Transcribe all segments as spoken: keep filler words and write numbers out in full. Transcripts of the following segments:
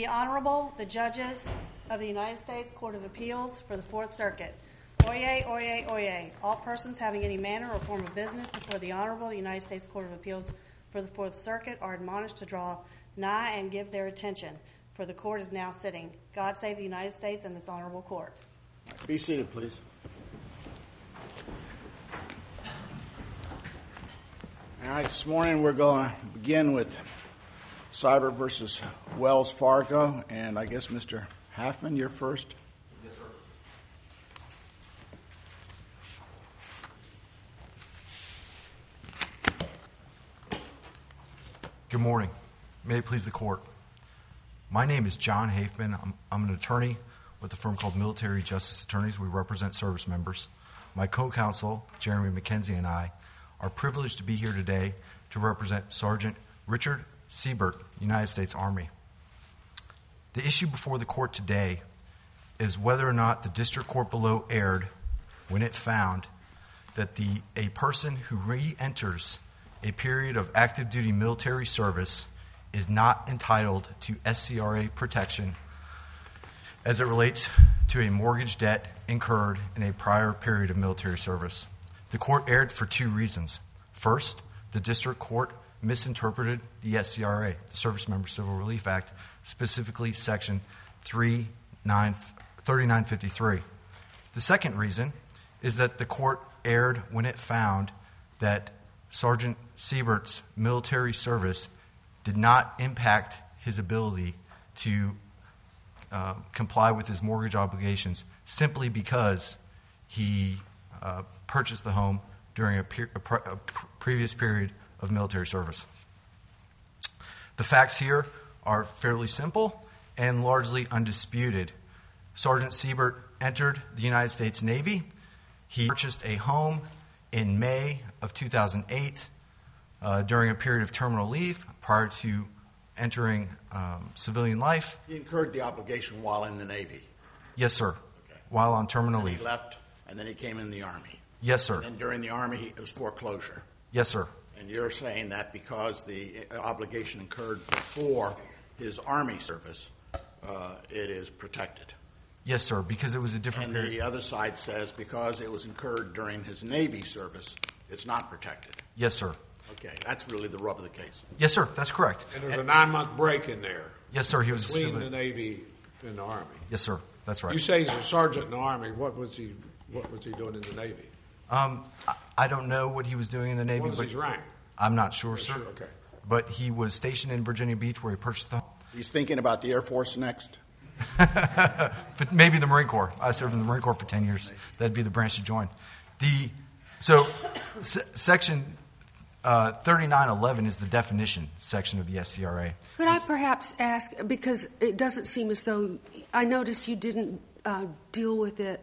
The Honorable, the Judges of the United States Court of Appeals for the Fourth Circuit. Oyez, oyez, oyez. All persons having any manner or form of business before the Honorable United States Court of Appeals for the Fourth Circuit are admonished to draw nigh and give their attention, for the court is now sitting. God save the United States and this honorable court. Be seated, please. All right, this morning we're going to begin with Seibert versus Wells Fargo, and I guess Mister Halfman, you're first. Yes, sir. Good morning. May it please the court. My name is John Hafman. I'm, I'm an attorney with a firm called Military Justice Attorneys. We represent service members. My co-counsel, Jeremy McKenzie, and I are privileged to be here today to represent Sergeant Richard Seibert, United States Army. The issue before the court today is whether or not the district court below erred when it found that the a person who re-enters a period of active duty military service is not entitled to S C R A protection as it relates to a mortgage debt incurred in a prior period of military service. The court erred for two reasons. First, the district court misinterpreted the S C R A, the Service Member Civil Relief Act, specifically Section thirty-nine fifty-three. The second reason is that the court erred when it found that Sergeant Seibert's military service did not impact his ability to uh, comply with his mortgage obligations simply because he uh, purchased the home during a, per- a, pre- a pr- previous period of military service. The facts here are fairly simple and largely undisputed. Sergeant Seibert entered the United States Navy. He purchased a home in May of two thousand eight uh, during a period of terminal leave prior to entering um, civilian life. He incurred the obligation while in the Navy. Yes, sir. Okay. While on terminal and leave. He left, and then he came in the Army. Yes, sir. And during the Army, it was foreclosure. Yes, sir. And you're saying that because the obligation incurred before his Army service, uh, it is protected. Yes, sir, because it was a different and period. The other side says because it was incurred during his Navy service, it's not protected. Yes, sir. Okay, that's really the rub of the case. Yes, sir, that's correct. And there's a nine-month break in there. Yes, sir, he was between a the Navy and the Army. Yes, sir, that's right. You say he's a sergeant in the Army. What was he? What was he doing in the Navy? Um, I, I don't know what he was doing in the Navy. What was but his rank? I'm not sure, You're sir. Sure, okay. But he was stationed in Virginia Beach where he purchased the home. He's thinking about the Air Force next? But maybe the Marine Corps. I served in the Marine Corps for ten years. That'd be the branch to join. The so se- section uh, thirty-nine eleven is the definition section of the S C R A. Could I perhaps ask, because it doesn't seem as though I noticed you didn't uh, deal with it,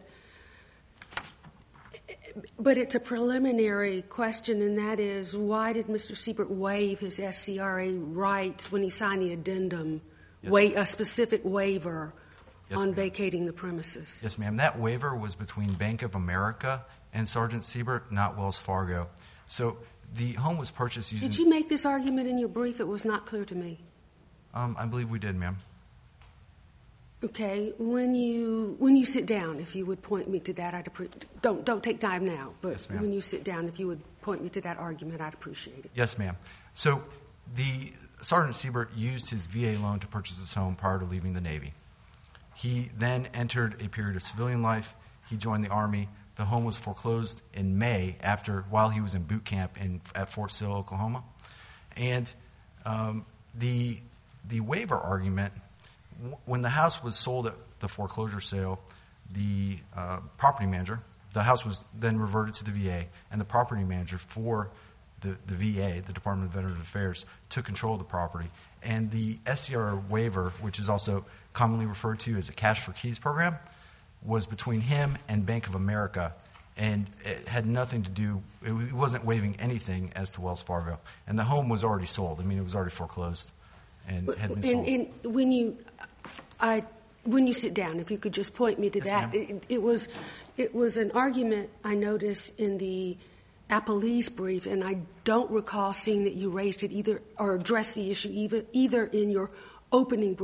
but it's a preliminary question, and that is, why did Mister Seibert waive his S C R A rights when he signed the addendum? Yes, wa- a specific waiver yes, on ma'am. vacating the premises. Yes, ma'am. That waiver was between Bank of America and Sergeant Seibert, not Wells Fargo. So the home was purchased using... Did you make this argument in your brief? It was not clear to me. Um, I believe we did, ma'am. Okay. When you when you sit down, if you would point me to that, I'd appre- don't don't take time now. But yes, ma'am. When you sit down, if you would point me to that argument, I'd appreciate it. Yes, ma'am. So the Sergeant Seibert used his V A loan to purchase his home prior to leaving the Navy. He then entered a period of civilian life. He joined the Army. The home was foreclosed in May after while he was in boot camp in at Fort Sill, Oklahoma. And um, the the waiver argument, w- when the house was sold at the foreclosure sale, the uh, property manager, the house was then reverted to the V A, and the property manager for The, the V A, the Department of Veterans Affairs, took control of the property. And the S C R A waiver, which is also commonly referred to as a cash for keys program, was between him and Bank of America. And it had nothing to do, it wasn't waiving anything as to Wells Fargo. And the home was already sold. I mean, it was already foreclosed and had been sold. And, and when you, I, when you sit down, if you could just point me to yes, that. It, it was, it was an argument I noticed in the Appellee's brief, and I don't recall seeing that you raised it either or addressed the issue either, either in your opening brief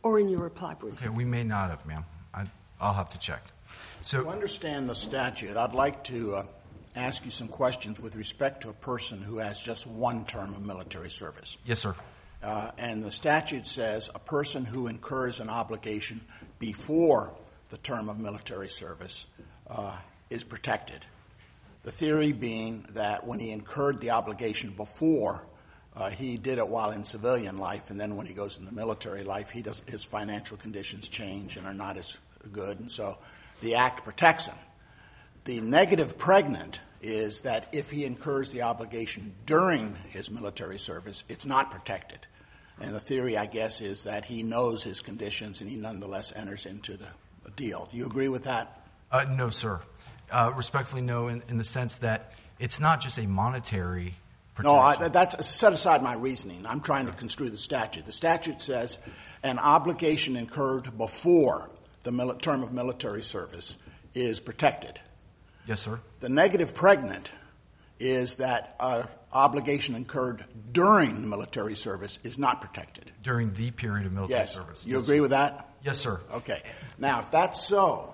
or in your reply brief? Okay, we may not have, ma'am. I, I'll have to check. So, To understand the statute, I'd like to uh, ask you some questions with respect to a person who has just one term of military service. yes, sir. Uh, and the statute says a person who incurs an obligation before the term of military service uh, is protected. The theory being that when he incurred the obligation before, uh, he did it while in civilian life, and then when he goes in the military life, he does, his financial conditions change and are not as good, and so the Act protects him. The negative pregnant is that if he incurs the obligation during his military service, it's not protected. And the theory, I guess, is that he knows his conditions and he nonetheless enters into the deal. Do you agree with that? Uh, no, sir. Uh, respectfully, no, in, in the sense that it's not just a monetary protection. No, I, that's set aside my reasoning. I'm trying to construe the statute. The statute says an obligation incurred before the mili- term of military service is protected. Yes, sir. The negative pregnant is that an obligation incurred during the military service is not protected. During the period of military Yes. service. You yes, agree sir. with that? Yes, sir. Okay. Now, if that's so,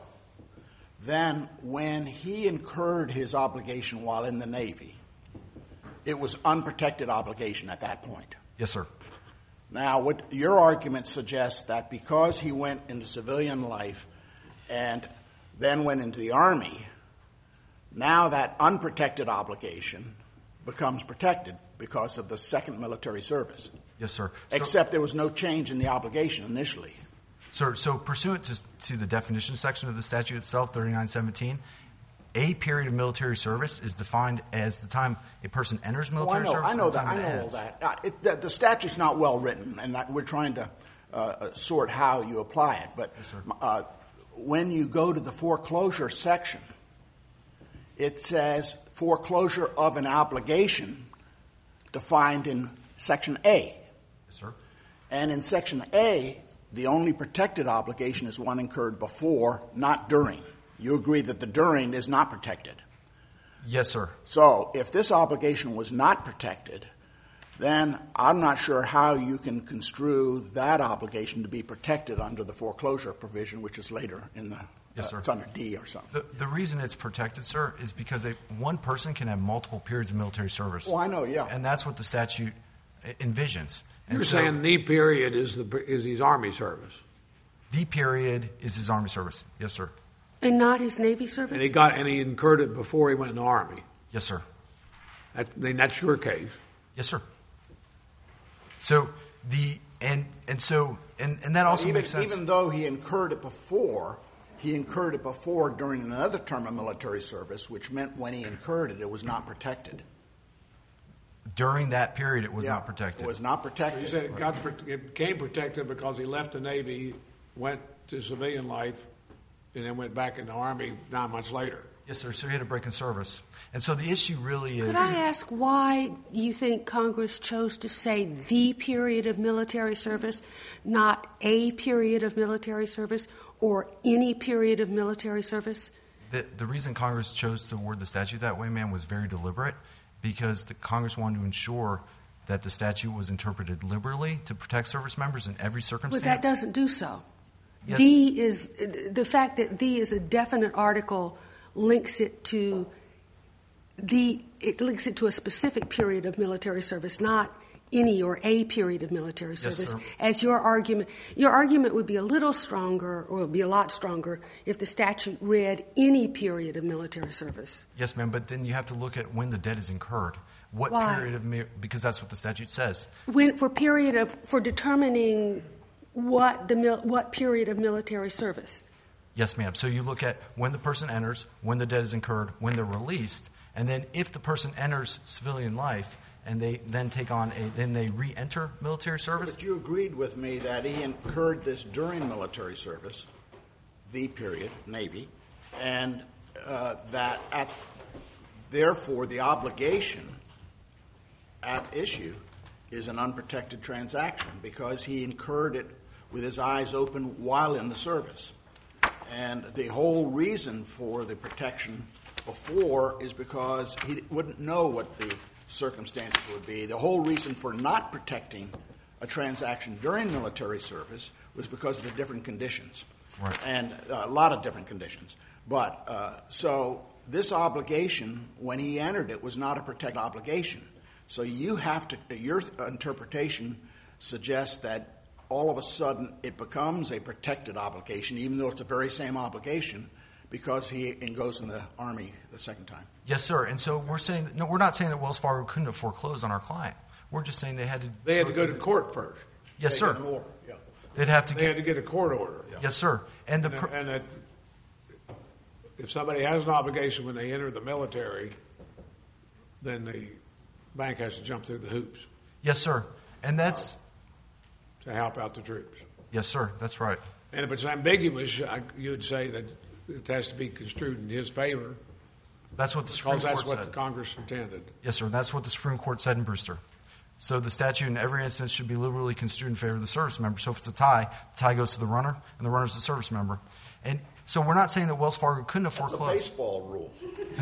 then when he incurred his obligation while in the Navy, it was unprotected obligation at that point. Yes, sir. Now, what your argument suggests that because he went into civilian life and then went into the Army, now that unprotected obligation becomes protected because of the second military service. Yes, sir. So, Except there was no change in the obligation initially. sir, so pursuant to, to the definition section of the statute itself, thirty-nine seventeen, a period of military service is defined as the time a person enters Oh, I military know, service. I know and the that. time I it know all ends. that. Uh, it, the, the statute's not well written, and that we're trying to uh, sort how you apply it. But Yes, sir. uh, when you go to the foreclosure section, it says foreclosure of an obligation defined in Section A. Yes, sir. And in Section A, the only protected obligation is one incurred before, not during. You agree that the during is not protected. Yes, sir. So if this obligation was not protected, then I'm not sure how you can construe that obligation to be protected under the foreclosure provision, which is later in the Yes, uh, sir. it's under D or something. The, the reason it's protected, sir, is because a, one person can have multiple periods of military service. Oh, I know, yeah. And that's what the statute uh, envisions. And You're so saying the period is the is his Army service, the period is his Army service. Yes, sir. And not his Navy service? and he got and he incurred it before he went in the Army. Yes, sir. That, I mean, that's your case. Yes, sir. So the and and so and, and that also even, makes sense. even though he incurred it before, he incurred it before during another term of military service, which meant when he incurred it, it was not protected. During that period, it was Yeah, not protected. It was not protected. You said it, got, it became protected because he left the Navy, went to civilian life, and then went back in the Army nine months later. Yes, sir. So he had a break in service, and so the issue really is. Could I ask why you think Congress chose to say the period of military service, not a period of military service or any period of military service? The, the reason Congress chose to word the statute that way, ma'am, was very deliberate, because the Congress wanted to ensure that the statute was interpreted liberally to protect service members in every circumstance. But that doesn't do so. Yes. The is the fact that the is a definite article links it to the it links it to a specific period of military service, not any or a period of military Yes, service. sir. As your argument, your argument would be a little stronger, or would be a lot stronger, if the statute read any period of military service. Yes, ma'am, but then you have to look at when the debt is incurred. What Why? period of mi- because that's what the statute says. When for period of for determining what the mil, what period of military service. Yes, ma'am. So you look at when the person enters, when the debt is incurred, when they're released, and then if the person enters civilian life and they then take on a then they re-enter military service. But you agreed with me that he incurred this during military service, the period, Navy, and uh, that at, therefore the obligation at issue is an unprotected transaction because he incurred it with his eyes open while in the service. And the whole reason for the protection before is because he wouldn't know what the circumstances would be. The whole reason for not protecting a transaction during military service was because of the different conditions. Right. And uh, a lot of different conditions. But uh, so this obligation, when he entered it, was not a protected obligation. So you have to, your interpretation suggests that all of a sudden it becomes a protected obligation, even though it's the very same obligation, because he and goes in the Army the second time. Yes, sir. And so we're saying that, no, we're not saying that Wells Fargo couldn't have foreclosed on our client. We're just saying they had to. They had to go to court first. Yes, They sir. get an order, yeah. They'd have to. They Get, had to get a court order. yes, sir. And the. And, Pr- and that if somebody has an obligation when they enter the military, then the bank has to jump through the hoops yes, sir. And that's. to help out the troops. Yes, sir. That's right. And if it's ambiguous, I, you would say that it has to be construed in his favor That's what the Supreme because that's Court what said. the Congress intended. Yes, sir. That's what the Supreme Court said in Brewster. So the statute in every instance should be liberally construed in favor of the service member. So if it's a tie, the tie goes to the runner, and the runner's the service member. And so we're not saying that Wells Fargo couldn't have That's a foreclosed. baseball rule.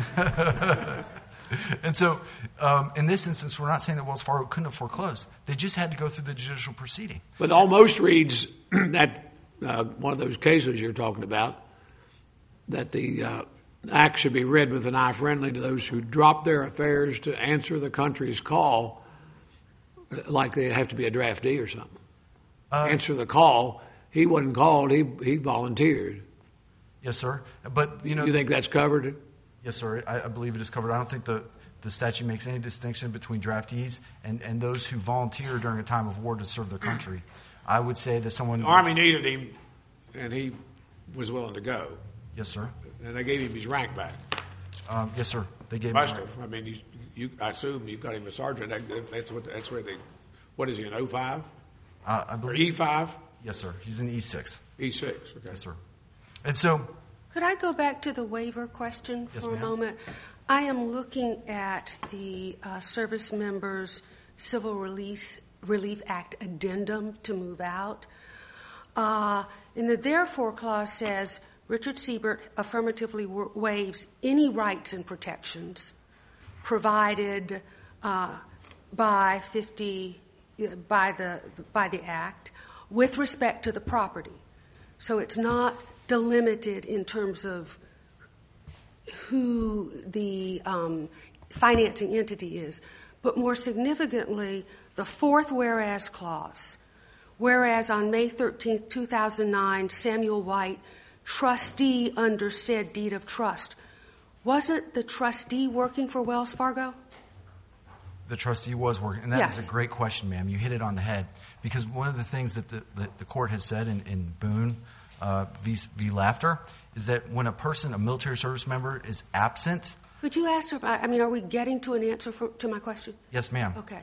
And so um, in this instance, we're not saying that Wells Fargo couldn't have foreclosed. They just had to go through the judicial proceeding. But almost reads that uh, one of those cases you're talking about, that the uh, act should be read with an eye friendly to those who drop their affairs to answer the country's call, like they have to be a draftee or something. Uh, answer the call. He wasn't called. He he volunteered. Yes, sir. But, you know. You think that's covered? Yes, sir. I, I believe it is covered. I don't think the, the statute makes any distinction between draftees and, and those who volunteer during a time of war to serve their country. I would say that someone. The Army needed him, and he was willing to go. Yes, sir. And they gave him his rank back. Um, yes, sir. They gave Must me. have. I mean, you, you, I assume you got him a sergeant. That, that's what. That's where they. What is he? An O five Uh, I or believe. E five? Yes, sir. He's an E six. E six. Okay. Yes, sir. And so. Could I go back to the waiver question for Yes, a ma'am. moment? I am looking at the uh, Service Members Civil Release, Relief Act addendum to move out. Uh, and the therefore clause says Richard Siebert affirmatively wa- waives any rights and protections provided uh, by fifty uh, by the by the act with respect to the property. So it's not delimited in terms of who the um, financing entity is, but more significantly, the fourth whereas clause. Whereas on May thirteenth, two thousand nine, Samuel White, trustee under said deed of trust, wasn't the trustee working for Wells Fargo? The trustee was working, and that is Yes. a great question, ma'am. You hit it on the head. Because one of the things that the, the, the court has said in, in Boone uh, v, v. Laughter is that when a person, a military service member, is absent. Could you ask her? I mean, are we getting to an answer for, to my question? Yes, ma'am. Okay.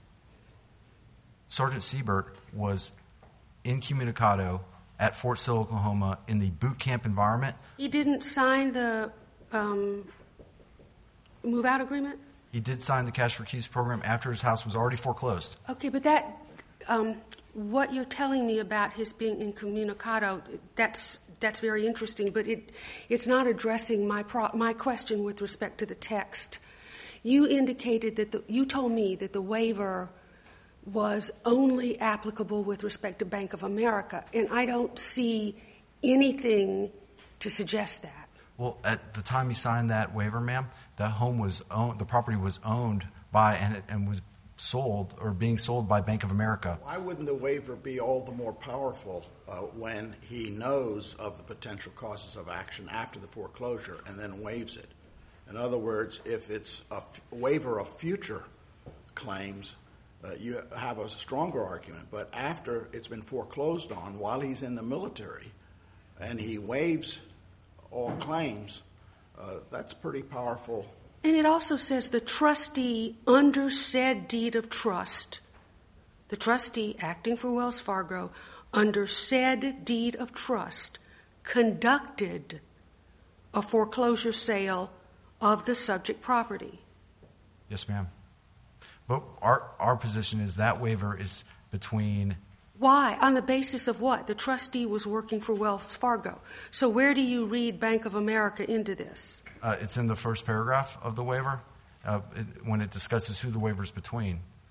Sergeant Siebert was incommunicado at Fort Sill, Oklahoma, in the boot camp environment. He didn't sign the um, move-out agreement? He did sign the Cash for Keys program after his house was already foreclosed. Okay, but that, um, what you're telling me about his being incommunicado, that's that's very interesting, but it it's not addressing my pro- my question with respect to the text. You indicated that the, you told me that the waiver was only applicable with respect to Bank of America, and I don't see anything to suggest that. Well, at the time he signed that waiver, ma'am, that home was owned, the property was owned by and, it, and was sold or being sold by Bank of America. Why wouldn't the waiver be all the more powerful uh, when he knows of the potential causes of action after the foreclosure and then waives it? In other words, if it's a f- waiver of future claims, uh, you have a stronger argument. But after it's been foreclosed on, while he's in the military, and he waives all claims, uh, that's pretty powerful. And it also says the trustee under said deed of trust, the trustee acting for Wells Fargo, under said deed of trust, conducted a foreclosure sale of the subject property. Yes, ma'am. But our, our position is that waiver is between. Why? On the basis of what? The trustee was working for Wells Fargo. So where do you read Bank of America into this? Uh, it's in the first paragraph of the waiver uh, it, when it discusses who the waiver is between.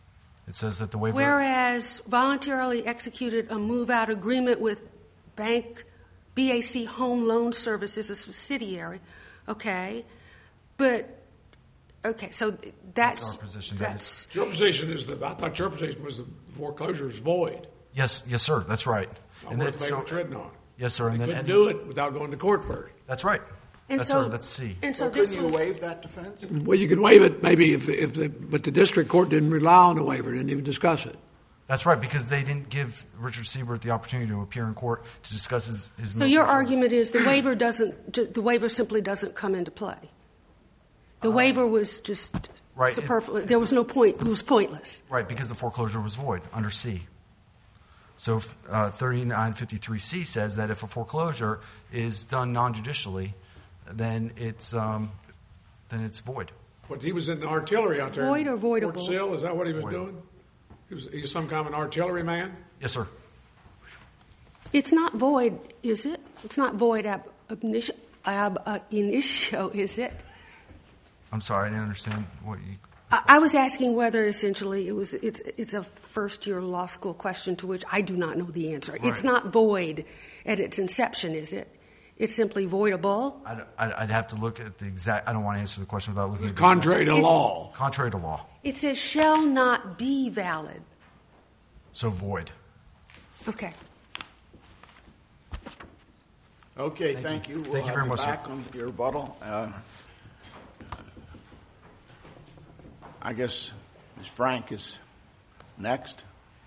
It says that the waiver. Whereas voluntarily executed a move-out agreement with Bank B A C Home Loan Services, a subsidiary, okay, but okay, so that's That's our position. That That's, Your position is that, I thought your position was the foreclosure is void. Yes, yes, sir. That's right. Not And worth then- paper so- treading on. yes, sir. And You then couldn't and- do it without going to court first. That's right. and That's so sir. That's C. And so So this couldn't you was, waive that defense? Well, you could waive it maybe if, if the, but the district court didn't rely on the waiver, didn't even discuss it. That's right, because they didn't give Richard Siebert the opportunity to appear in court to discuss his. his so your military service. argument is the waiver doesn't, ju- the waiver simply doesn't come into play. The waiver was just right, it- superfluous. There was no point. It was pointless. Right, because the foreclosure was void under C. So uh, thirty-nine fifty-three C says that if a foreclosure is done non-judicially, then it's um, then it's void. But he was in the artillery out there. Void in or voidable? Fort Sill, is that what he was Void. doing? He was, he was some kind of an artillery man? Yes, sir. It's not void, is it? It's not void ab initio, ab uh, initio, is it? I'm sorry, I didn't understand what you. I, I was asking whether essentially it was. It's it's a first year law school question to which I do not know the answer. It's Right. not void at its inception, is it? It's simply voidable. I'd, I'd I'd have to look at the exact. I don't want to answer the question without looking at the Contrary to Is- law. exact- contrary to law. It says shall not be valid. So void. Okay. Okay, thank you. We'll Thank you have very much, sir. back on your rebuttal. Uh, I guess Miz Frank is next.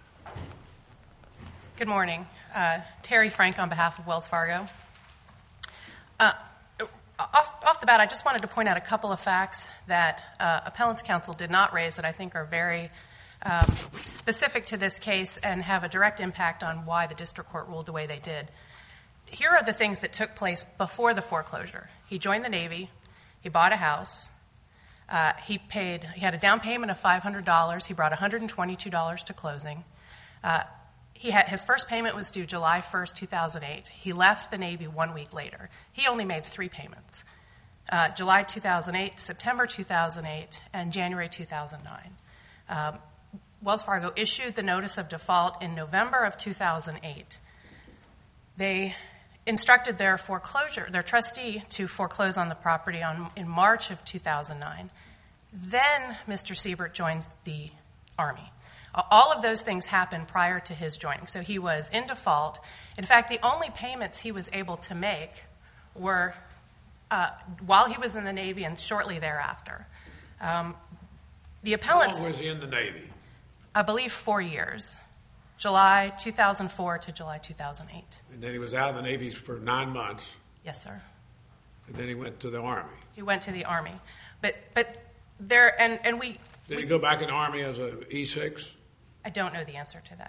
Good morning. Uh, Terry Frank on behalf of Wells Fargo. Uh, off, off the bat, I just wanted to point out a couple of facts that uh, Appellant's Counsel did not raise that I think are very um, specific to this case and have a direct impact on why the district court ruled the way they did. Here are the things that took place before the foreclosure. He joined the Navy. He bought a house. Uh, he paid. He had a down payment of five hundred dollars. He brought one hundred twenty-two dollars to closing. Uh, he had his first payment was due July first, two thousand eight. He left the Navy one week later. He only made three payments: uh, July two thousand eight, September two thousand eight, and January two thousand nine. Um, Wells Fargo issued the notice of default in November of two thousand eight. They instructed their foreclosure, their trustee, to foreclose on the property on, in March of two thousand nine. Then Mister Siebert joins the Army. All of those things happened prior to his joining. So he was in default. In fact, the only payments he was able to make were uh, while he was in the Navy and shortly thereafter. Um, the How appellants, long was he in the Navy? I believe, four years. July two thousand four to July two thousand eight. And then he was out of the Navy for nine months, Yes, sir. and then he went to the Army. He went to the Army. But but there, and, and we, Did we he go back in the Army as a E six? I don't know the answer to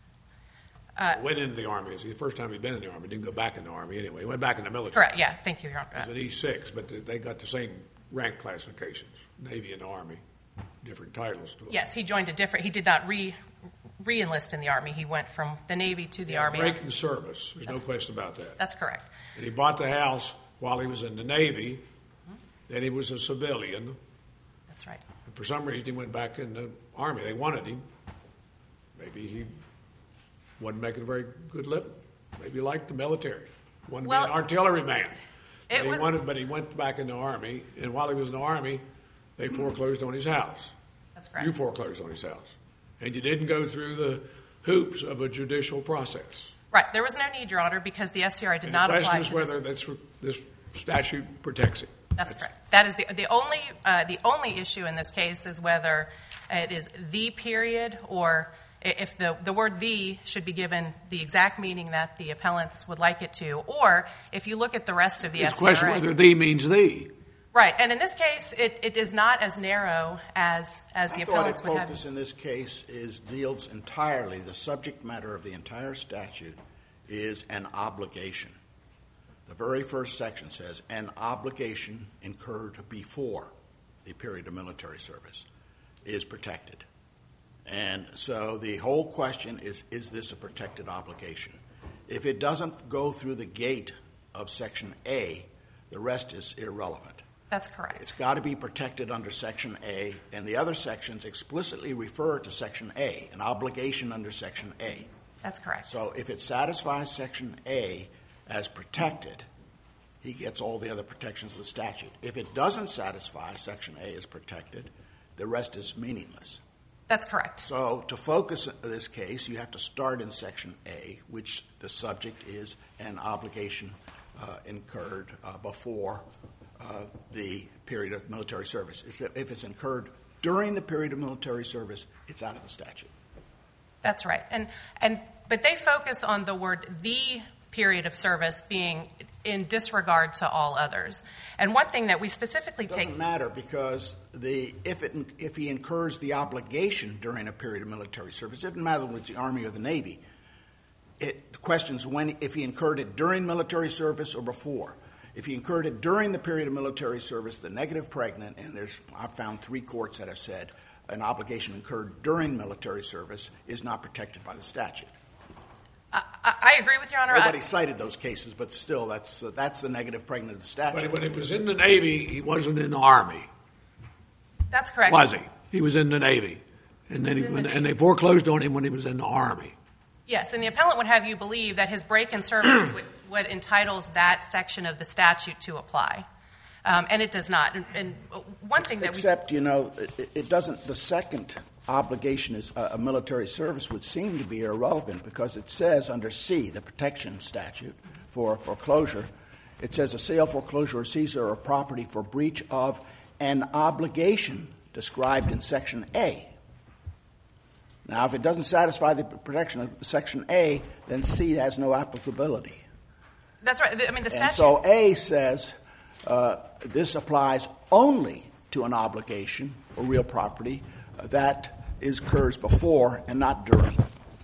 that. Went into the Army. It's the first time he'd been in the Army. Didn't go back in the Army anyway. He went back in the military. Correct, yeah, thank you, Your Honor. As an E six, but they got the same rank classifications, Navy and Army, different titles to it. Yes, he joined a different, he did not re, re-enlist in the Army. He went from the Navy to the Army. Break in service. There's no question about that. That's correct. And he bought the house while he was in the Navy. Then he was a civilian. That's right. And for some reason, he went back in the Army. They wanted him. Maybe he wasn't making a very good living. Maybe he liked the military. Wanted Well, to be an artilleryman. it But he was- wanted, but he went back in the Army, and while he was in the Army, they foreclosed on his house. That's correct. You foreclosed on his house. And you didn't go through the hoops of a judicial process. Right, there was no need, Your Honor, because the S C R A did And not the apply question is to this. whether that's, this statute protects it. That's correct. That is the the only uh, the only issue in this case is whether it is the period or i- if the the word "the" should be given the exact meaning that the appellants would like it to, or if you look at the rest of the It's S a C R A. question whether "the" means "the." Right, and in this case, it, it is not as narrow as as the I thought appellants its would have. focus in this case is deals entirely, the subject matter of the entire statute is an obligation. The very first section says an obligation incurred before the period of military service is protected. And so the whole question is, is this a protected obligation? If it doesn't go through the gate of Section A, the rest is irrelevant. That's correct. It's got to be protected under Section A, and the other sections explicitly refer to Section A, an obligation under Section A. That's correct. So if it satisfies Section A as protected, he gets all the other protections of the statute. If it doesn't satisfy Section A as protected, the rest is meaningless. That's correct. So to focus this case, you have to start in Section A, which the subject is an obligation uh, incurred uh, before uh, the period of military service. If it's incurred during the period of military service, it's out of the statute. That's right. And and but they focus on the word "the" period of service being in disregard to all others. And one thing that we specifically it doesn't take matter because the if it if he incurs the obligation during a period of military service, it doesn't matter whether it's the Army or the Navy. It, the question is when if he incurred it during military service or before. If he incurred it during the period of military service, the negative pregnant, and there's I've found three courts that have said an obligation incurred during military service is not protected by the statute. I, I agree with Your Honor. Nobody I, cited those cases, but still, that's uh, that's the negative pregnant of the statute. But when he was in the Navy, he wasn't in the Army, that's correct. was he? He was in the Navy, and then he, in the and they foreclosed on him when he was in the Army. Yes, and the appellant would have you believe that his break-in service is what, what entitles that section of the statute to apply, um, and it does not. And, and one thing that Except, we... you know, it, it doesn't. The second obligation is uh, a military service would seem to be irrelevant because it says under C, the protection statute for foreclosure, it says a sale, foreclosure, or seizure of property for breach of an obligation described in Section A. Now, if it doesn't satisfy the protection of Section A, then C has no applicability. That's right. I mean, the statute. And so A says uh, this applies only to an obligation or real property that is occurs before and not during.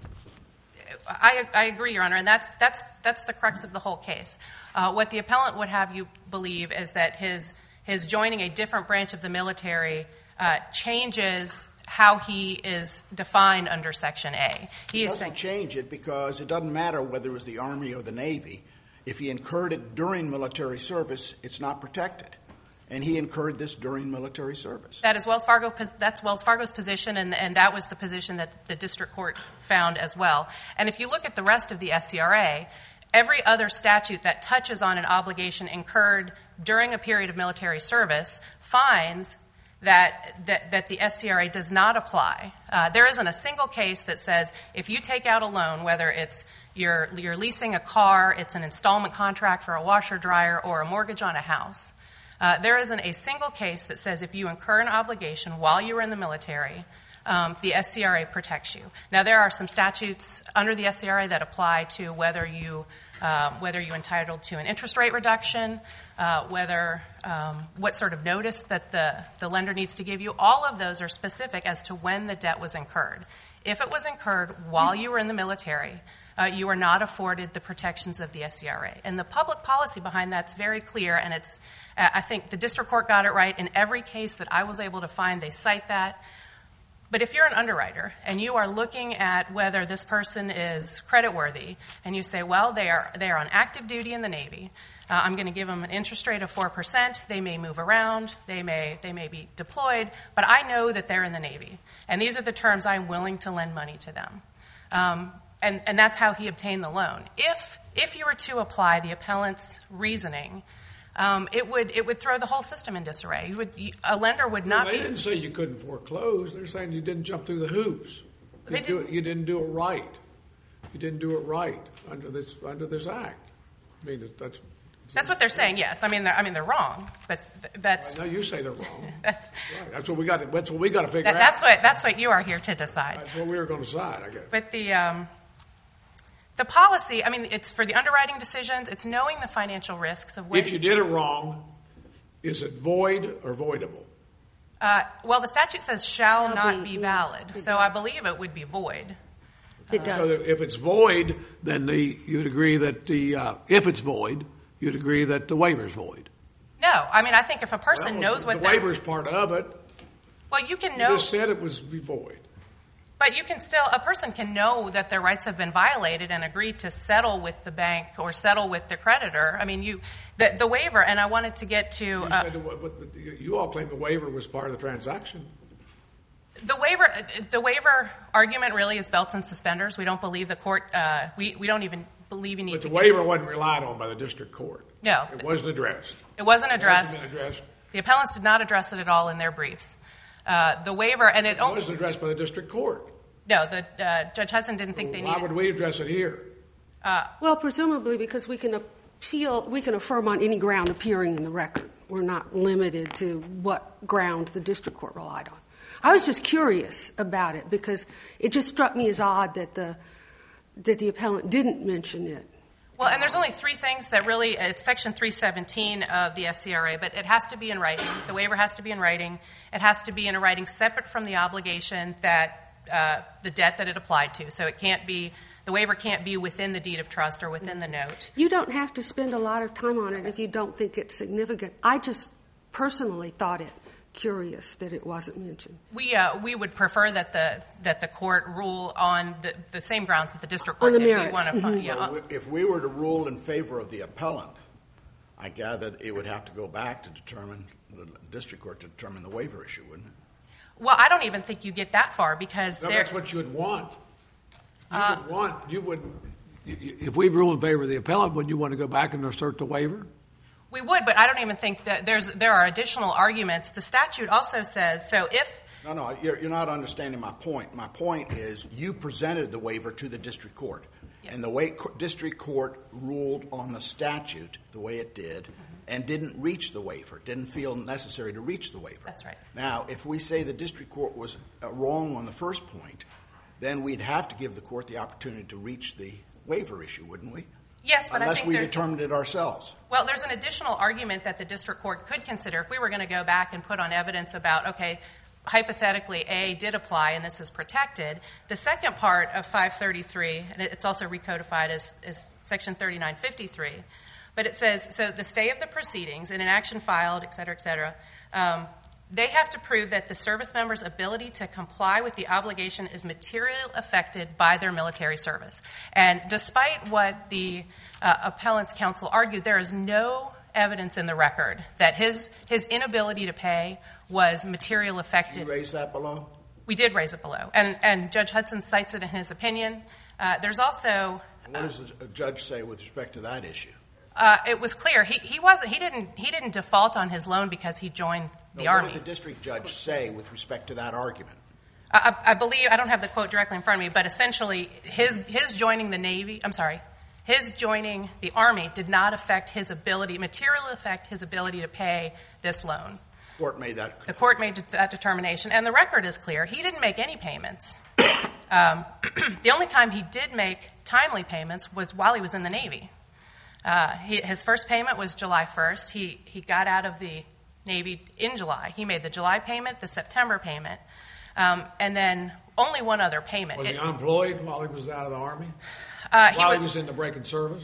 I, I agree, Your Honor, and that's that's that's the crux of the whole case. Uh, what the appellant would have you believe is that his his joining a different branch of the military uh, changes how he is defined under Section A. He It is doesn't saying, change it because it doesn't matter whether it was the Army or the Navy. If he incurred it during military service, it's not protected. And he incurred this during military service. that is Wells Fargo. That's Wells Fargo's position, and, and that was the position that the district court found as well. And if you look at the rest of the S C R A, every other statute that touches on an obligation incurred during a period of military service finds that that, that the S C R A does not apply. Uh, there isn't a single case that says if you take out a loan, whether it's you're, you're leasing a car, it's an installment contract for a washer dryer, or a mortgage on a house, uh, there isn't a single case that says if you incur an obligation while you were in the military, um, the S C R A protects you. Now, there are some statutes under the S C R A that apply to whether you uh, whether you're entitled to an interest rate reduction, uh, whether um, what sort of notice that the, the lender needs to give you. All of those are specific as to when the debt was incurred. If it was incurred while you were in the military, uh, you are not afforded the protections of the S C R A. And the public policy behind that's very clear, and it's uh, I think the district court got it right. In every case that I was able to find, they cite that. But if you're an underwriter and you are looking at whether this person is creditworthy, and you say, well, they are they are on active duty in the Navy, uh, I'm going to give them an interest rate of four percent. They may move around, they may they may be deployed, but I know that they're in the Navy, and these are the terms I'm willing to lend money to them. Um, and, and that's how he obtained the loan. If if you were to apply the appellant's reasoning, Um, it would it would throw the whole system in disarray. You would, you, a lender would not Well, they be. didn't say you couldn't foreclose. They're saying you didn't jump through the hoops. You, They didn't do didn't- it, you didn't do it right. You didn't do it right under this under this act. I mean, that's That's what they're saying. Yes, I mean they're, I mean they're wrong, but th- that's I know you say they're wrong. that's Right. That's what we got. To, that's what we got to figure that, out. that's what that's what you are here to decide. That's what we were going to decide, I guess. But the um, the policy, I mean, it's for the underwriting decisions. It's knowing the financial risks of when. If you did it wrong, is it void or voidable? Uh, well, the statute says shall Shall not be, be yeah, valid, it so does. I believe it would be void. It So does. that if it's void, then the you'd agree that the uh, if it's void, you'd agree that the waiver's void. No, I mean I think if a person Well, knows what the they're- waiver's part of it. well, you can You know. just said it was be void. But you can still, a person can know that their rights have been violated and agree to settle with the bank or settle with the creditor. I mean, you, the, the waiver, and I wanted to get to. You, uh, said the, but you all claim the waiver was part of the transaction. The waiver, the waiver argument really is belts and suspenders. We don't believe the court. Uh, we we don't even believe you need But to. the waiver wasn't relied on by the district court. No, it wasn't addressed. It wasn't addressed. It wasn't addressed. The appellants did not address it at all in their briefs. Uh, the waiver, and it, It wasn't addressed by the district court. No, the uh, Judge Hudson didn't think they Why needed. would we address it here? Well, presumably because we can appeal, we can affirm on any ground appearing in the record. We're not limited to what ground the district court relied on. I was just curious about it because it just struck me as odd that the that the appellant didn't mention it. Well, and there's only three things that really, it's Section three seventeen of the S C R A, but it has to be in writing. The waiver has to be in writing. It has to be in a writing separate from the obligation that, uh, the debt that it applied to. So it can't be, the waiver can't be within the deed of trust or within the note. You don't have to spend a lot of time on it if you don't think it's significant. I just personally thought it curious that it wasn't mentioned. We uh, we would prefer that the that the court rule on the, the same grounds that the district court On the did. merits. We want to find, yeah, Well, if we were to rule in favor of the appellant, I gather it would have to go back to determine, the district court to determine the waiver issue, wouldn't it? well, I don't even think you get that far because No, there. that's what you would want. You Uh, would want. You would. If we rule in favor of the appellant, wouldn't you want to go back and assert the waiver? We would, but I don't even think that there's there are additional arguments. The statute also says so if. No, no, you're, you're not understanding my point. My point is you presented the waiver to the district court, Yes. and the way co- district court ruled on the statute the way it did, Mm-hmm. and didn't reach the waiver, didn't feel necessary to reach the waiver. That's right. Now, if we say the district court was uh, wrong on the first point, then we'd have to give the court the opportunity to reach the waiver issue, wouldn't we? Yes, but I Unless think we there- determined it ourselves. Well, there's an additional argument that the district court could consider if we were going to go back and put on evidence about, okay, hypothetically A did apply and this is protected. The second part of five thirty-three, and it's also recodified as, as Section thirty-nine fifty-three, but it says, so the stay of the proceedings in an action filed, et cetera, et cetera, um, they have to prove that the service member's ability to comply with the obligation is materially affected by their military service. And despite what the uh, appellant's counsel argued, there is no evidence in the record that his his inability to pay was material Did affected. you raise that below? We did raise it below, and and Judge Hudson cites it in his opinion. Uh, there's also What does the judge say with respect to that issue? uh, it was clear he, he wasn't he didn't he didn't default on his loan because he joined the No, Army. What did the district judge say with respect to that argument? I, I believe I don't have the quote directly in front of me, but essentially his his joining the Navy. I'm sorry, his joining the Army did not affect his ability, materially affect his ability to pay this loan. The court made that. The court made that determination, and the record is clear. He didn't make any payments. um, the only time he did make timely payments was while he was in the Navy. Uh, he, his first payment was July first. He he got out of the Navy in July. He made the July payment, the September payment, um, and then only one other payment. Was he It- unemployed while he was out of the Army? uh, he while wa- he was in the break-in service?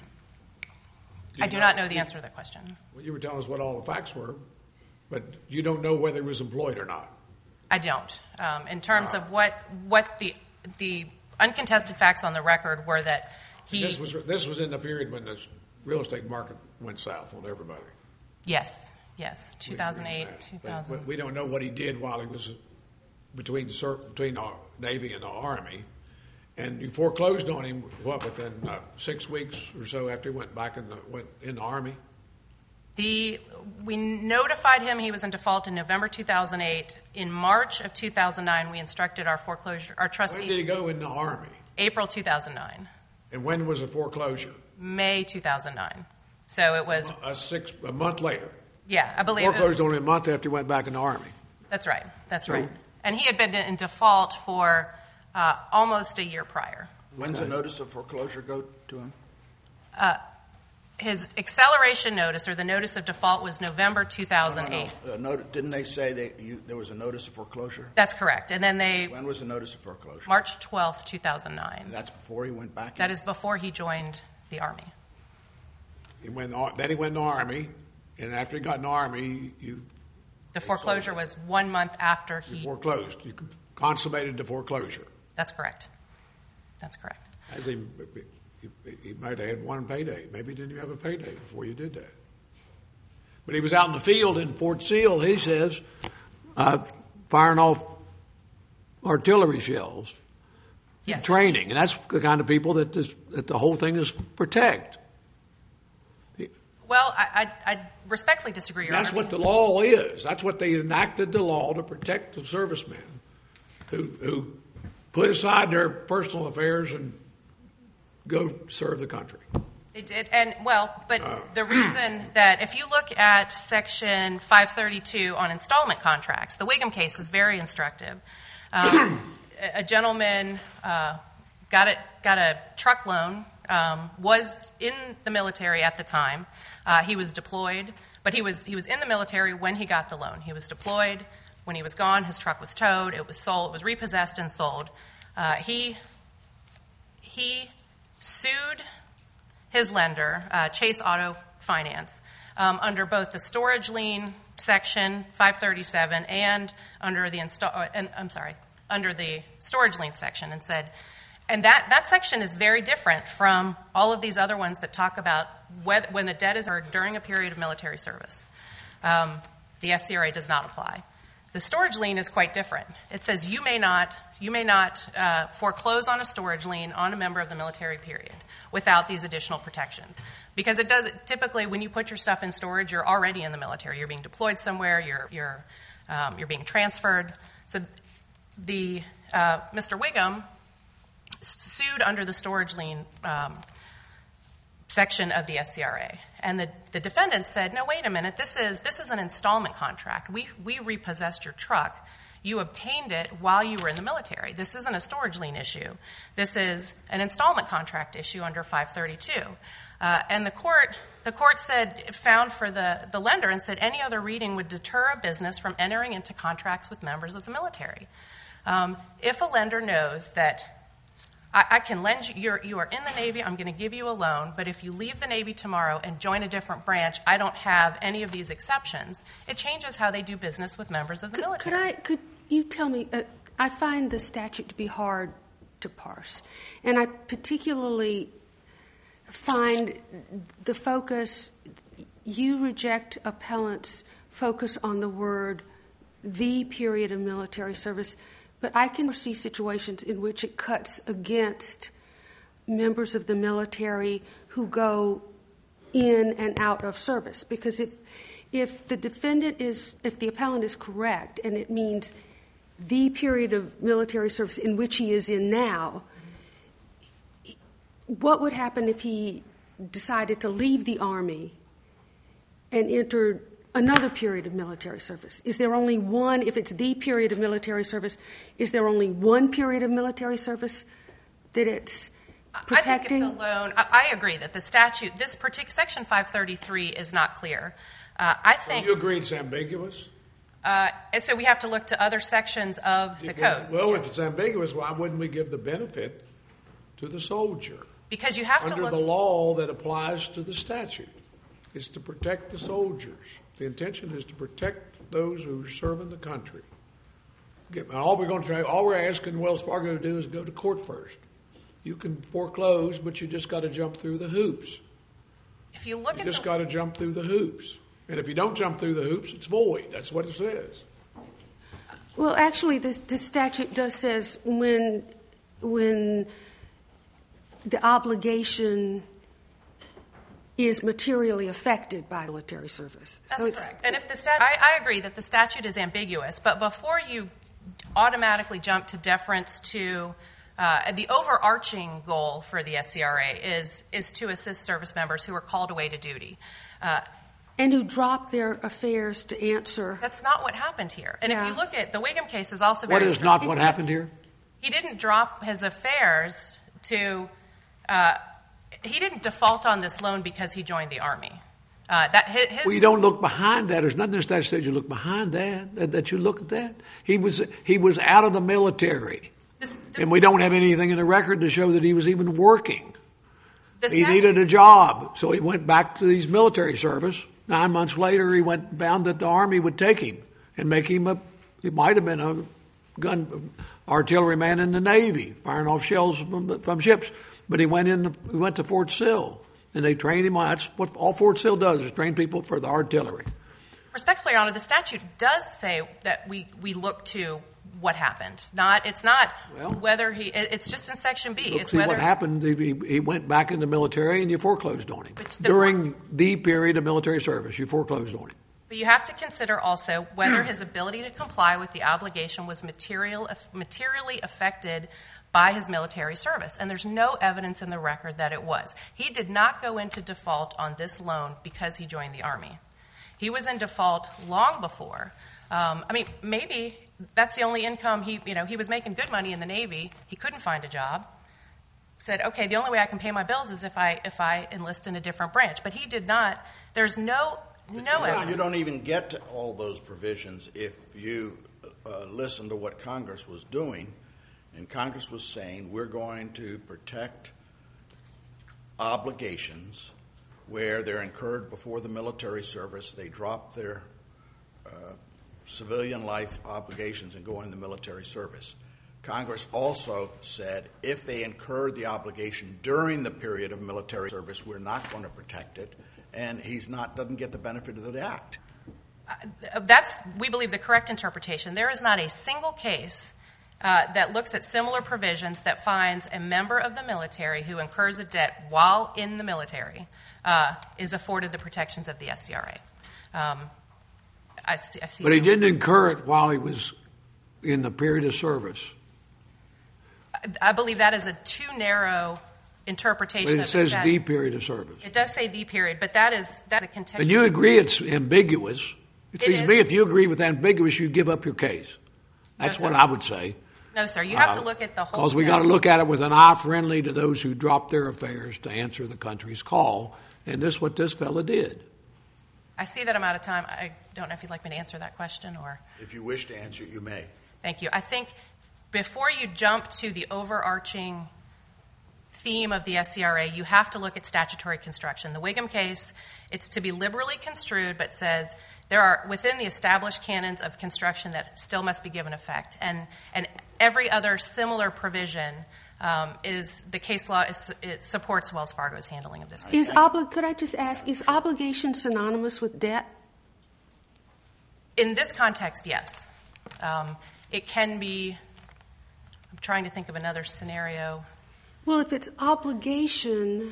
I do not know the answer to that question. Well, you were telling us what all the facts were, but you don't know whether he was employed or not. I don't. Um, in terms of what what the the uncontested facts on the record were that he This was this was in the period when the real estate market went south on everybody. yes yes two thousand eight But- two but thousand. we don't know what he did while he was between the ser- between the Navy and the Army, and you foreclosed on him what within uh, six weeks or so after he went back in the went in the Army. The we notified him he was in default in November two thousand eight. In March of two thousand nine, we instructed our foreclosure our When trustee. did he go in the Army? April two thousand nine, And when was the foreclosure? May two thousand nine. So it was A six a month later. yeah, I believe it, Foreclosed only a month after he went back in the Army. that's right. That's So- right. And he had been in default for uh, almost a year prior. When's the notice of foreclosure go to him? His acceleration notice, or the notice of default, was November two thousand eight. No, no, no. Uh, noti- didn't they say that you, there was a notice of foreclosure? That's correct. And then they, When was the notice of foreclosure? March twelfth, two thousand nine. And that's before he went back? That in? is before he joined the Army. He went, then he went in the Army, and after he got in the Army, you The foreclosure was one month after You he. foreclosed. You consummated the foreclosure. That's correct. That's correct. As he, he, he might have had one payday. Maybe he didn't even have a payday before you did that. But he was out in the field in Fort Sill, he says, uh, firing off artillery shells, Yes. training. And that's the kind of people that, this, that the whole thing is protect. Well, I, I, I respectfully disagree, Your That's Honor. what the law is. That's what they enacted the law to protect the servicemen who, who put aside their personal affairs and go serve the country. They did, and well, but the reason that if you look at Section five thirty-two on installment contracts, the Wiggum case is very instructive. Um, a gentleman uh, got it got a truck loan, um, was in the military at the time. Uh, he was deployed, but he was he was in the military when he got the loan. He was deployed. When he was gone, his truck was towed. It was sold. It was repossessed and sold. Uh, he he sued his lender, uh, Chase Auto Finance, um, under both the storage lien section five thirty-seven and under the install. Uh, and, I'm sorry, under the storage lien section, and said, and that that section is very different from all of these other ones that talk about whether, when the debt is incurred during a period of military service. Um, the S C R A does not apply. The storage lien is quite different. It says you may not you may not uh, foreclose on a storage lien on a member of the military period without these additional protections, because it does typically when you put your stuff in storage, you're already in the military. You're being deployed somewhere. You're you're um, you're being transferred. So the uh, Mister Wiggum sued under the storage lien um, section of the S C R A. And the, the defendant said, no, wait a minute, this is this is an installment contract. We we repossessed your truck. You obtained it while you were in the military. This isn't a storage lien issue. This is an installment contract issue under five thirty-two. Uh, and the court the court said, found for the, the lender and said any other reading would deter a business from entering into contracts with members of the military. Um, if a lender knows that I, I can lend you, you're, you are in the Navy, I'm going to give you a loan, but if you leave the Navy tomorrow and join a different branch, I don't have any of these exceptions, it changes how they do business with members of the Could, military. could I? Could you tell me? Uh, I find the statute to be hard to parse, and I particularly find the focus. You reject appellants' focus on the word "the period of military service." But I can see situations in which it cuts against members of the military who go in and out of service. Because if if the defendant is, if the appellant is correct, and it means the period of military service in which he is in now, what would happen if he decided to leave the Army and entered another period of military service? Is there only one, if it's the period of military service, is there only one period of military service that it's protecting? I think if the loan, I, I agree that the statute, this particular, Section five thirty-three is not clear. Uh, I think. Well, you agree it's ambiguous? Uh, and so we have to look to other sections of the code. Well, if it's ambiguous, why wouldn't we give the benefit to the soldier? Because you have to under look. the law that applies to the statute. It's to protect the soldiers. The intention is to protect those who are serving the country. Get, all we're going to try, all we're asking Wells Fargo to do is go to court first. You can foreclose, but you just got to jump through the hoops. If you look You at just the, got to jump through the hoops. And if you don't jump through the hoops, it's void. That's what it says. Well, actually, the, the statute does says when when the obligation is materially affected by military service. That's so it's, correct. And if the stat, I, I agree that the statute is ambiguous, but before you automatically jump to deference to uh, the overarching goal for the S C R A is is to assist service members who are called away to duty. Uh, and who drop their affairs to answer. That's not what happened here. And Yeah. if you look at the Wiggum case, is also What very. is not what happened here? He didn't drop his affairs to. Uh, he didn't default on this loan because he joined the Army. Uh, that his, his, Well, you don't look behind that. There's nothing in the statute that says you look behind that, that, that you look at that. He was he was out of the military. this, the, And we don't have anything in the record to show that he was even working. the He statute- needed a job, so he went back to his military service. Nine months later, he went found that the Army would take him, and make him a, he might have been a gun artilleryman in the Navy, firing off shells from, from ships. But he went in, he went to Fort Sill, and they trained him on, that's what all Fort Sill does, is train people for the artillery. Respectfully, Your Honor, the statute does say that we, we look to what happened. Not it's not Well, whether he. it- It's just in Section B. Look, It's see whether what happened. He, he went back in the military, and you foreclosed on him. But the- During the period of military service, you foreclosed on him. But you have to consider also whether his ability to comply with the obligation was material, materially affected by his military service. And there's no evidence in the record that it was. He did not go into default on this loan because he joined the Army. He was in default long before. Um, I mean, maybe that's the only income he, you know, he was making good money in the Navy. He couldn't find a job. Said, okay, the only way I can pay my bills is if I if I enlist in a different branch. But he did not. There's no no you, evidence. you don't even get to all those provisions if you uh, listen to what Congress was doing. And Congress was saying, we're going to protect obligations where they're incurred before the military service. They drop their uh, civilian life obligations and go in the military service. Congress also said if they incurred the obligation during the period of military service, we're not going to protect it, and he's not doesn't get the benefit of the act. Uh, That's, we believe, the correct interpretation. There is not a single case uh, that looks at similar provisions that finds a member of the military who incurs a debt while in the military uh, is afforded the protections of the S C R A. Um, I see, I see But he didn't incur it while he was in the period of service. I believe that is a too narrow interpretation But it of the says statute. the period of service. It does say the period, but that is that's a contextual. And you agree it's ambiguous. It It seems to is. me if you agree with ambiguous, you give up your case. That's No, what sir. I would say. No, sir. You have to look at the whole. Because we got to statute. look at it with an eye friendly to those who drop their affairs to answer the country's call. And this is what this fella did. I see that I'm out of time. I don't know if you'd like me to answer that question or. If you wish to answer it, you may. Thank you. I think before you jump to the overarching theme of the S C R A, you have to look at statutory construction. The Wiggum case, it's to be liberally construed, but says there are within the established canons of construction that still must be given effect. And, and every other similar provision um, is the case law is, it supports Wells Fargo's handling of this case. Is obli- could I just ask, is obligation synonymous with debt? In this context, yes. Um, it can be. I'm trying to think of another scenario. Well, if it's obligation,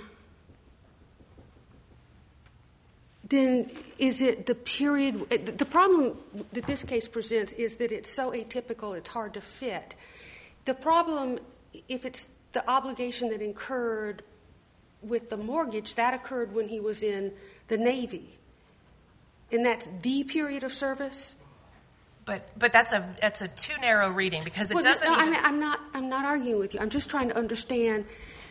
then is it the period? The problem that this case presents is that it's so atypical, it's hard to fit. The problem, if it's the obligation that incurred with the mortgage, that occurred when he was in the Navy. And that's the period of service? But but that's a that's a too narrow reading because it Well, doesn't. no, I even, mean, I'm not. I'm not arguing with you. I'm just trying to understand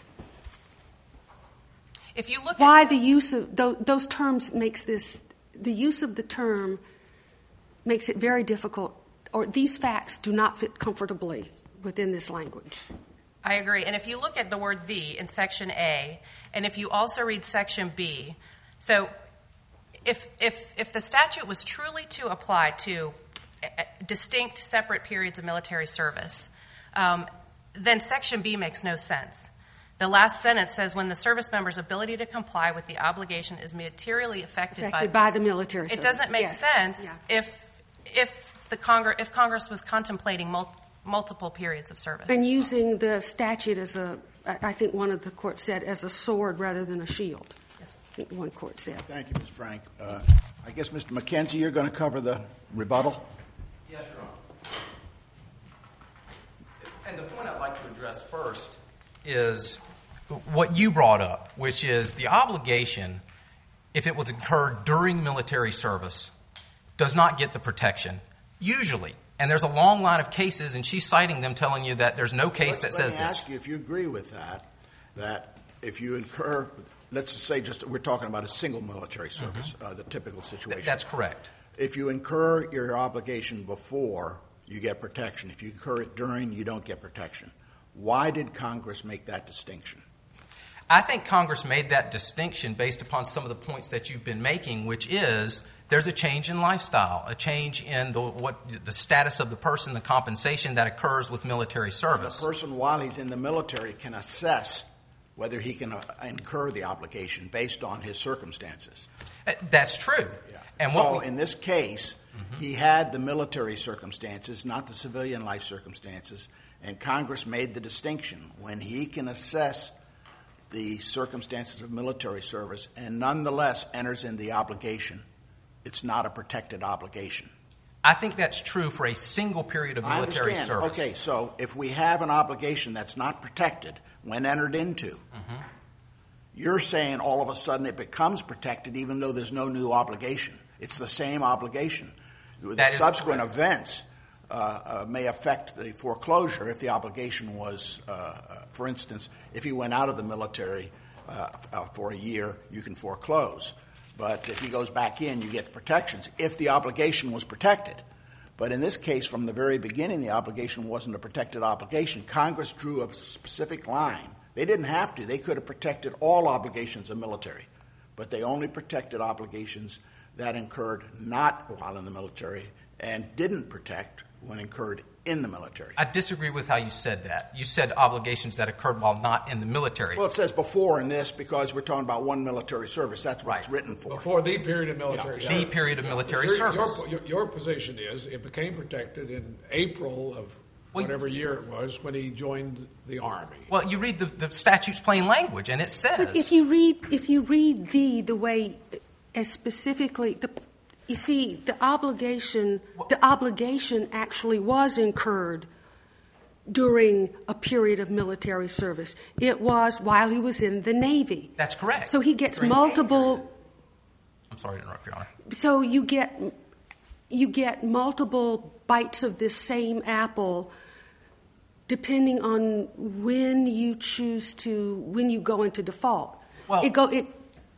if you look why at the use of those, those terms makes this. The use of the term makes it very difficult, or these facts do not fit comfortably within this language. I agree. And if you look at the word "the" in Section A, and if you also read Section B, so if if if the statute was truly to apply to distinct, separate periods of military service, um, then Section B makes no sense. The last sentence says, when the service member's ability to comply with the obligation is materially affected, Affected by, by the military it service. doesn't make Yes. sense Yeah. if if the Congress if Congress was contemplating mul- multiple periods of service. And using the statute as a, I think one of the courts said, as a sword rather than a shield. Yes. I think one court said. Thank you, Miz Frank. Uh, I guess, Mister McKenzie, you're going to cover the rebuttal? Yes, Your Honor. And the point I'd like to address first is what you brought up, which is the obligation, if it was incurred during military service, does not get the protection, usually. And there's a long line of cases, and she's citing them telling you that there's no case that Let- says Let me this. ask you if you agree with that, that if you incur, let's just say just we're talking about a single military service, uh, the typical situation. Th- That's correct. If you incur your obligation before, you get protection. If you incur it during, you don't get protection. Why did Congress make that distinction? I think Congress made that distinction based upon some of the points that you've been making, which is there's a change in lifestyle, a change in the what the status of the person, the compensation that occurs with military service. The person, while he's in the military, can assess whether he can uh, incur the obligation based on his circumstances. Uh, That's true. Yeah. And so what we, in this case, mm-hmm. he had the military circumstances, not the civilian life circumstances, and Congress made the distinction when he can assess the circumstances of military service and nonetheless enters in the obligation. It's not a protected obligation. I think that's true for a single period of military I understand. service. Okay, so if we have an obligation that's not protected when entered into, mm-hmm. you're saying all of a sudden it becomes protected even though there's no new obligation. It's the same obligation. The That is subsequent correct. events uh, uh, may affect the foreclosure if the obligation was, uh, uh, for instance, if he went out of the military uh, uh, for a year, you can foreclose. But if he goes back in, you get protections if the obligation was protected. But in this case, from the very beginning, the obligation wasn't a protected obligation. Congress drew a specific line. They didn't have to. They could have protected all obligations of military, but they only protected obligations that incurred not while in the military and didn't protect when incurred in the military. I disagree with how you said that. You said obligations that occurred while not in the military. Well, it says before in this because we're talking about one military service. That's what it's Right. written for. Before the period of military Yeah. service. The period of military Your- service. Your, your, your position is it became protected in April of Well, whatever year it was when he joined the Army. Well, you read the, the statute's plain language, and it says. But if you read, if you read the the way, as specifically, the, you see, the obligation, the obligation actually was incurred during a period of military service. It was while he was in the Navy. That's correct. So he gets During the multiple. I'm sorry to interrupt, Your Honor. So you get you get multiple bites of this same apple, depending on when you choose to when you go into default. Well, it go it.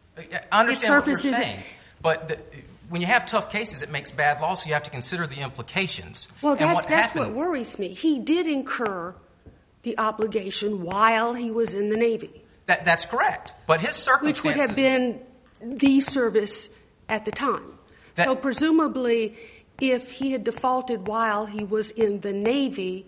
I understand what you're surfaces- saying, but the, when you have tough cases, it makes bad law, so you have to consider the implications. Well, And that's what that's happened, what worries me. He did incur the obligation while he was in the Navy, That, that's correct, but his which circumstances. would have been the service at the time. That- so presumably, if he had defaulted while he was in the Navy,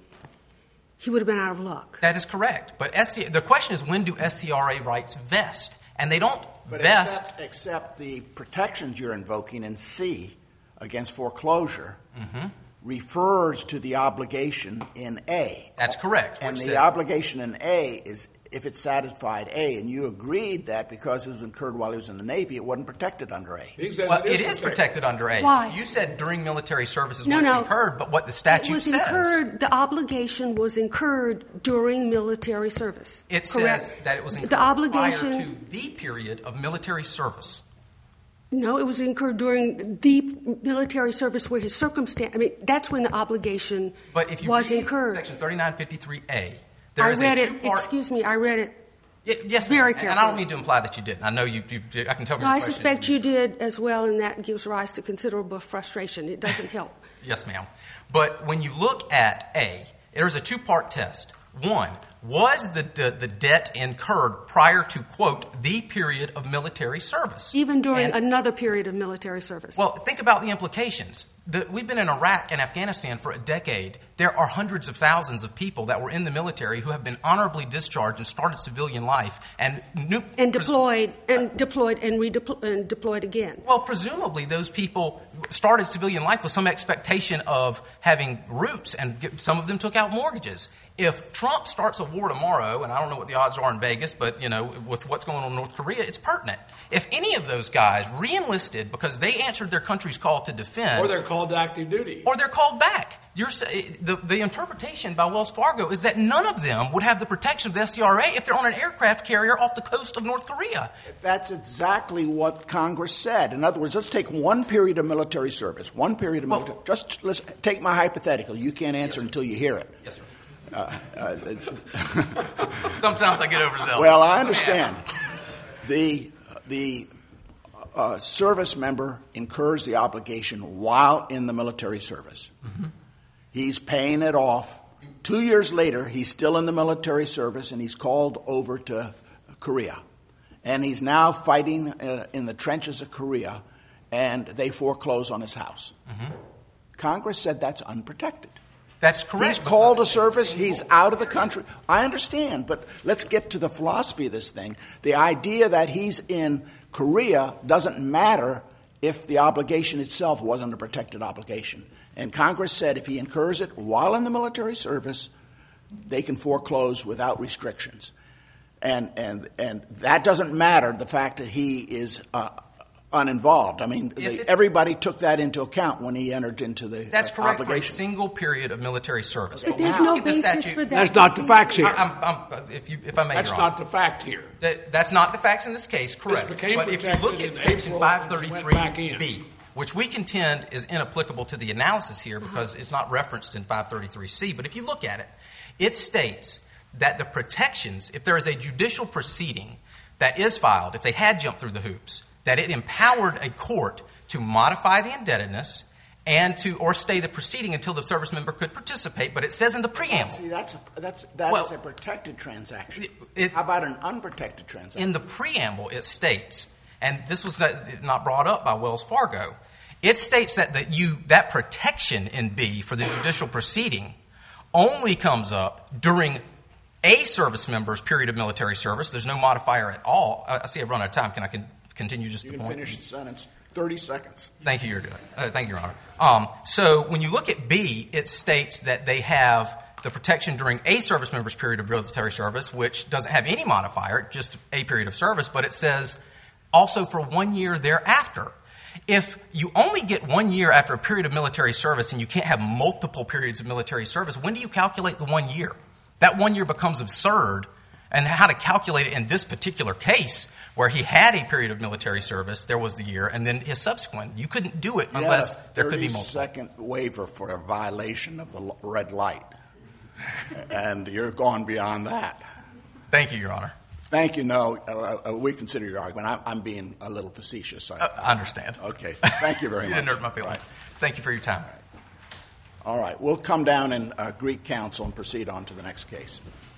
he would have been out of luck. That is correct, but S C, the question is when do S C R A rights vest, and they don't But vest. except, except the protections you're invoking in C against foreclosure Mm-hmm. refers to the obligation in A. That's correct. And which the says- obligation in A is if it satisfied A, and you agreed that because it was incurred while he was in the Navy, it wasn't protected under A. He says Well, it is protected under A. Why? You said during military services No, when no. it's incurred, but what the statute It was says. incurred. The obligation was incurred during military service. It Correct? says that it was incurred the obligation. prior to the period of military service. No, it was incurred during the military service where his circumstance. I mean, that's when the obligation But if you was read incurred. Section thirty-nine fifty-three A, there I is read a it. two-part. Excuse me, I read it. Y- yes, very ma'am. And I don't carefully. mean to imply that you didn't. I know you. you I can tell from No, your I question suspect you did as well, and that gives rise to considerable frustration. It doesn't help. Yes, ma'am. But when you look at A, there's a two-part test. One, was the, the, the debt incurred prior to, quote, the period of military service? Even during And- another period of military service. Well, think about the implications. The, we've been in Iraq and Afghanistan for a decade. There are hundreds of thousands of people that were in the military who have been honorably discharged and started civilian life and nu- and pres- deployed, and deployed, and redeployed, and deployed again. Well, presumably those people started civilian life with some expectation of having roots, and get, some of them took out mortgages. If Trump starts a war tomorrow, and I don't know what the odds are in Vegas, but you know with what's going on in North Korea, it's pertinent. If any of those guys re-enlisted because they answered their country's call to defend, Or they're called to active duty. or they're called back. You're, the, the interpretation by Wells Fargo is that none of them would have the protection of the S C R A if they're on an aircraft carrier off the coast of North Korea. That's exactly what Congress said. In other words, let's take one period of military service, one period of Well- military. Just let's take my hypothetical. You can't answer until you hear it. Yes, sir. Uh, uh, Sometimes I get overzealous. well, I understand. The the uh, service member incurs the obligation while in the military service. Mm-hmm. He's paying it off. Two years later, he's still in the military service, and he's called over to Korea. And he's now fighting uh, in the trenches of Korea, and they foreclose on his house. Mm-hmm. Congress said that's unprotected. That's correct. He's called a service. He's out of the country. I understand, but let's get to the philosophy of this thing. The idea that he's in Korea doesn't matter if the obligation itself wasn't a protected obligation. And Congress said if he incurs it while in the military service, they can foreclose without restrictions. And and and that doesn't matter, the fact that he is uh, uninvolved. I mean, the, everybody took that into account when he entered into the That's uh, correct obligation. For a single period of military service. But when there's you no look at the basis statute- for that. That's not the facts here. I- I'm, I'm, if, you, if I may, That's Your Honor. not the fact here. That, that's not the facts in this case, correct. became But if you protected look in at Section April five and went thirty-three back in. B, which we contend is inapplicable to the analysis here because it's not referenced in five thirty-three C, but if you look at it, it states that the protections, if there is a judicial proceeding that is filed, if they had jumped through the hoops, that it empowered a court to modify the indebtedness and to or stay the proceeding until the service member could participate. But it says in the preamble. See, that's a, that's that Well, is a protected transaction. it- it- How about an unprotected transaction? In the preamble, it states, and this was not, not brought up by Wells Fargo, it states that, that you that protection in B for the judicial proceeding only comes up during a service member's period of military service. There's no modifier at all. I, I see I've run out of time. Can I con- continue just you the can point? finish the sentence. Thirty seconds. Thank you, Your, uh, thank you, Your Honor. Um, so when you look at B, it states that they have the protection during a service member's period of military service, which doesn't have any modifier, just a period of service, but it says also for one year thereafter. If you only get one year after a period of military service and you can't have multiple periods of military service, when do you calculate the one year? That one year becomes absurd. And how to calculate it in this particular case, where he had a period of military service, there was the year, and then his subsequent. You couldn't do it unless there could be multiple. thirty-second waiver for a violation of the l- red light. And you're gone beyond that. Thank you, Your Honor. Thank you. No, uh, uh, we consider your argument. I'm, I'm being a little facetious. I, Uh, I understand. Okay. Thank you very You much. didn't hurt my feelings. Thank you for your time. All right. We'll come down and uh, greet counsel and proceed on to the next case.